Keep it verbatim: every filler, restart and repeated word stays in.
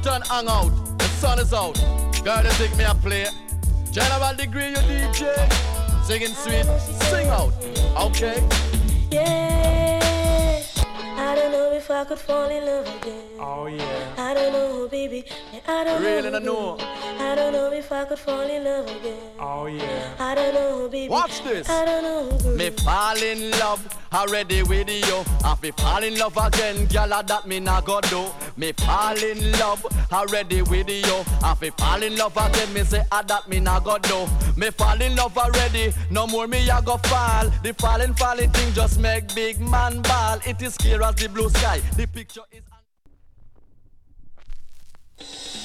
and hang out. The sun is out. Girl, you take me a play. General degree, you D J. Singing sweet, sing out. Okay. Yeah. I don't know if I could fall in love again. Oh yeah. I don't know, baby. I don't really know. know. I don't know if I could fall in love again. Oh yeah. I don't know, baby. Watch this. I don't know. Girl. Me fall in love already with you. If me fall in love again, girl, that me not go do. Me fall in love already with you. If me fall in love again, me say ah, that me not go do. Me fall in love already, no more me a go fall. The falling, falling thing just make big man ball. It is clear as the blue sky. The picture is.